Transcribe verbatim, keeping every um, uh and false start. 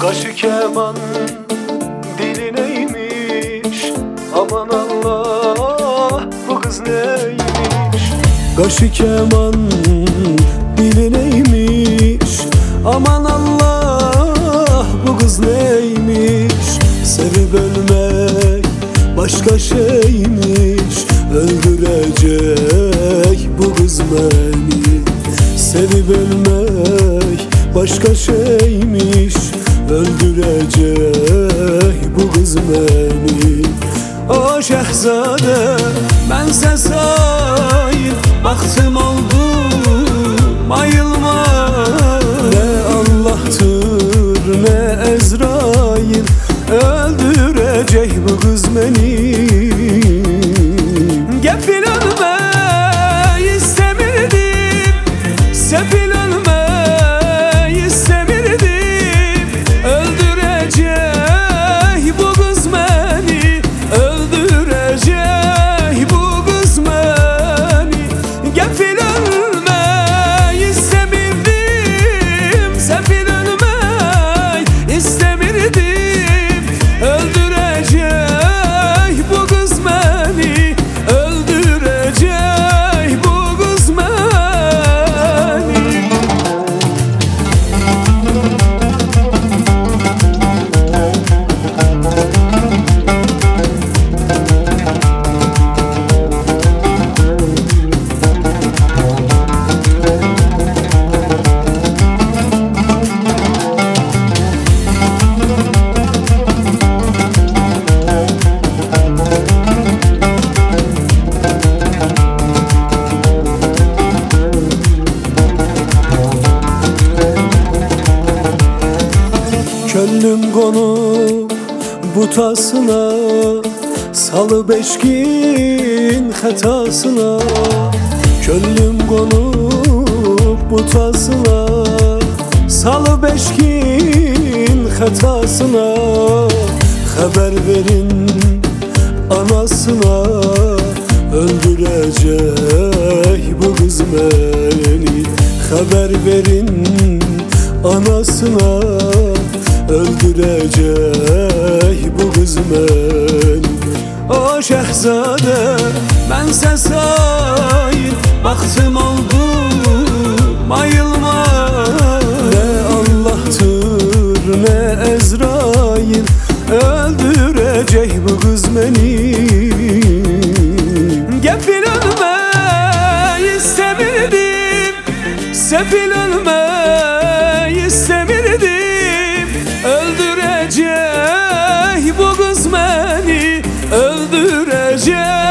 Kaşı keman dilineymiş, aman Allah bu kız neymiş. Kaşı keman dilineymiş, aman Allah bu kız neymiş. Sevip ölmek başka şeymiş, öldürecek bu kız beni. Sevip ölmek başka şeymiş, öldürecek bu kız beni. O şehzade bense sahip, baktım oldu bayılma. Ne Allah'tır ne Ezrail, öldürecek bu kız beni. Gefil ölmeyi istemirdim, sefil ölmeyi istemirdim. Öldürecek bu kız beni, öldürecek bu kız beni. Gefil ölmeyi istemirdim, sefil ölmeyi istemirdim. Öldürecek bu kız beni, öldürecek bu kız beni. Könlüm konup butasına, salı beşkin hatasına. Könlüm konup butasına, salı beşkin hatasına. Haber verin anasına, öldürecek bu kız beni. Haber verin anasına, öldürecek bu kız beni. O şehzade bense sahip, baktım oldu bayılma. Ne Allah'tır ne Ezrail, öldürecek bu kız beni. Gefil ölmeyi istemirdim, sefil ölmeyi istemirdim. Öldürecek bu kız beni, öldürecek